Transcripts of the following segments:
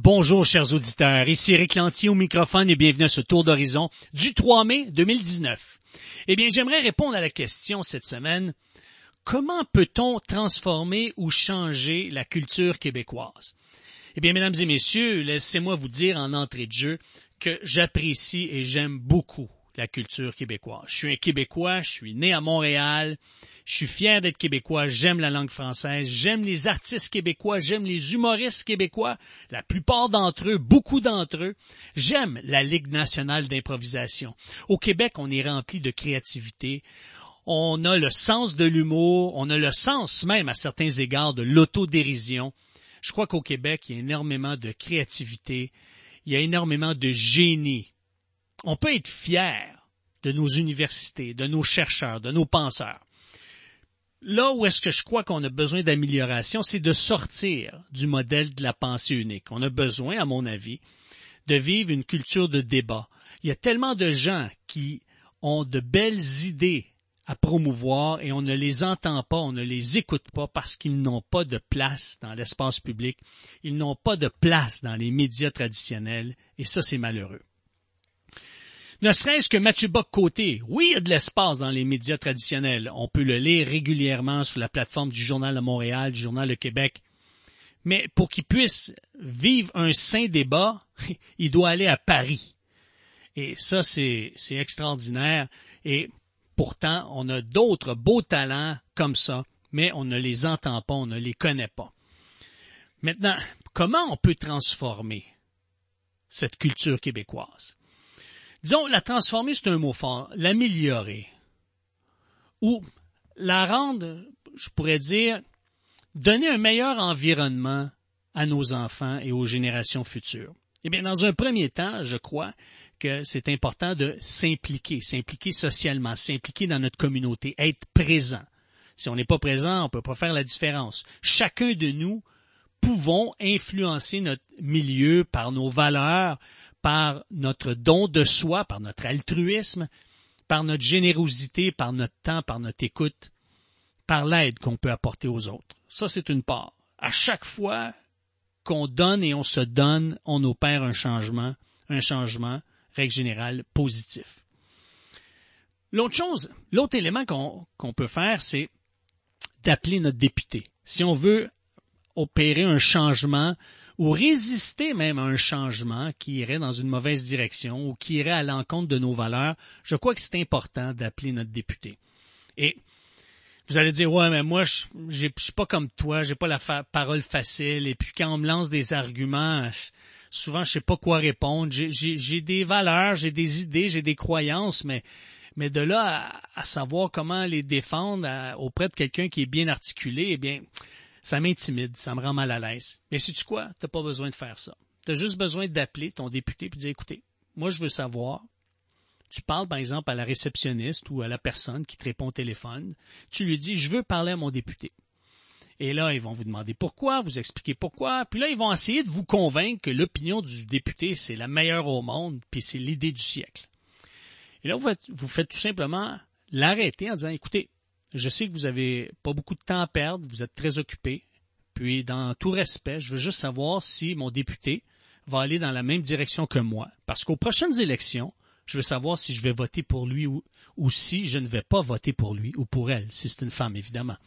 Bonjour chers auditeurs, ici Éric Lantier au microphone et bienvenue à ce tour d'horizon du 3 mai 2019. Eh bien, j'aimerais répondre à la question cette semaine, comment peut-on transformer ou changer la culture québécoise? Eh bien, mesdames et messieurs, laissez-moi vous dire en entrée de jeu que j'apprécie et j'aime beaucoup la culture québécoise. Je suis un Québécois, je suis né à Montréal, je suis fier d'être Québécois, j'aime la langue française, j'aime les artistes québécois, j'aime les humoristes québécois, la plupart d'entre eux, beaucoup d'entre eux. J'aime la Ligue nationale d'improvisation. Au Québec, on est rempli de créativité. On a le sens de l'humour, on a le sens même à certains égards de l'autodérision. Je crois qu'au Québec, il y a énormément de créativité, il y a énormément de génie. On peut être fier de nos universités, de nos chercheurs, de nos penseurs. Là où est-ce que je crois qu'on a besoin d'amélioration, c'est de sortir du modèle de la pensée unique. On a besoin, à mon avis, de vivre une culture de débat. Il y a tellement de gens qui ont de belles idées à promouvoir et on ne les entend pas, on ne les écoute pas parce qu'ils n'ont pas de place dans l'espace public, ils n'ont pas de place dans les médias traditionnels et ça, c'est malheureux. Ne serait-ce que Mathieu Bock-Côté, oui, il y a de l'espace dans les médias traditionnels. On peut le lire régulièrement sur la plateforme du Journal de Montréal, du Journal de Québec. Mais pour qu'il puisse vivre un sain débat, il doit aller à Paris. Et ça, c'est extraordinaire. Et pourtant, on a d'autres beaux talents comme ça, mais on ne les entend pas, on ne les connaît pas. Maintenant, comment on peut transformer cette culture québécoise? Disons, la transformer, c'est un mot fort, l'améliorer. Ou la rendre, je pourrais dire, donner un meilleur environnement à nos enfants et aux générations futures. Eh bien, dans un premier temps, je crois que c'est important de s'impliquer socialement, s'impliquer dans notre communauté, être présent. Si on n'est pas présent, on ne peut pas faire la différence. Chacun de nous pouvons influencer notre milieu par nos valeurs, par notre don de soi, par notre altruisme, par notre générosité, par notre temps, par notre écoute, par l'aide qu'on peut apporter aux autres. Ça, c'est une part. À chaque fois qu'on donne et on se donne, on opère un changement, règle générale, positif. L'autre élément qu'on peut faire, c'est d'appeler notre député. Si on veut opérer un changement ou résister même à un changement qui irait dans une mauvaise direction ou qui irait à l'encontre de nos valeurs, je crois que c'est important d'appeler notre député. Et vous allez dire, ouais, mais moi, je suis pas comme toi, j'ai pas la parole facile, et puis quand on me lance des arguments, souvent je sais pas quoi répondre, j'ai des valeurs, j'ai des idées, j'ai des croyances, mais de là à savoir comment les défendre auprès de quelqu'un qui est bien articulé, eh bien, ça m'intimide, ça me rend mal à l'aise. Mais sais-tu quoi? T'as pas besoin de faire ça. T'as juste besoin d'appeler ton député et de dire, écoutez, moi je veux savoir, tu parles par exemple à la réceptionniste ou à la personne qui te répond au téléphone, tu lui dis, je veux parler à mon député. Et là, ils vont vous demander pourquoi, vous expliquer pourquoi, puis là, ils vont essayer de vous convaincre que l'opinion du député, c'est la meilleure au monde, puis c'est l'idée du siècle. Et là, vous faites tout simplement l'arrêter en disant, écoutez, je sais que vous avez pas beaucoup de temps à perdre, vous êtes très occupé, puis dans tout respect, je veux juste savoir si mon député va aller dans la même direction que moi, parce qu'aux prochaines élections, je veux savoir si je vais voter pour lui ou si je ne vais pas voter pour lui ou pour elle, si c'est une femme, évidemment.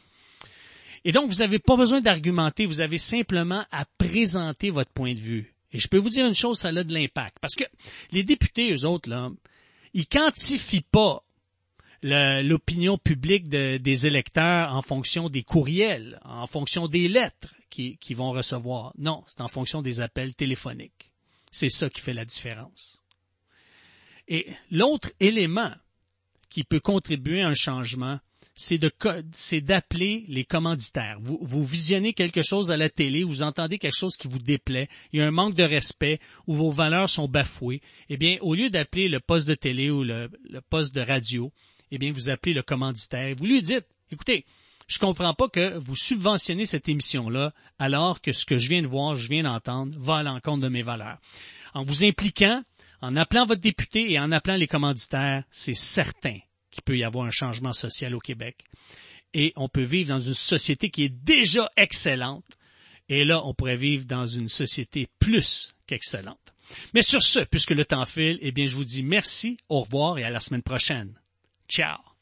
Et donc, vous n'avez pas besoin d'argumenter, vous avez simplement à présenter votre point de vue. Et je peux vous dire une chose, ça a de l'impact, parce que les députés, eux autres, là, ils quantifient pas l'opinion publique des électeurs en fonction des courriels, en fonction des lettres qu'ils vont recevoir. Non, c'est en fonction des appels téléphoniques. C'est ça qui fait la différence. Et l'autre élément qui peut contribuer à un changement, c'est d'appeler les commanditaires. Vous visionnez quelque chose à la télé, vous entendez quelque chose qui vous déplaît, il y a un manque de respect ou vos valeurs sont bafouées. Eh bien, au lieu d'appeler le poste de télé ou le poste de radio, eh bien, vous appelez le commanditaire. Vous lui dites, écoutez, je comprends pas que vous subventionnez cette émission-là alors que ce que je viens de voir, je viens d'entendre, va à l'encontre de mes valeurs. En vous impliquant, en appelant votre député et en appelant les commanditaires, c'est certain qu'il peut y avoir un changement social au Québec. Et on peut vivre dans une société qui est déjà excellente Et là, on pourrait vivre dans une société plus qu'excellente. Mais sur ce, puisque le temps file, eh bien, je vous dis merci, au revoir et à la semaine prochaine. Ciao!